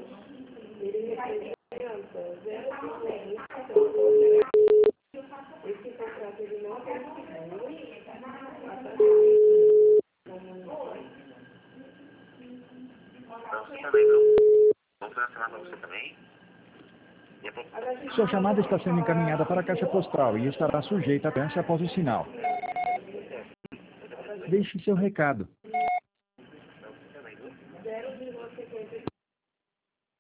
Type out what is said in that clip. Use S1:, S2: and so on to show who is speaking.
S1: Sua chamada está sendo encaminhada para a caixa postal e estará sujeita a taxa após o sinal. Deixe seu recado.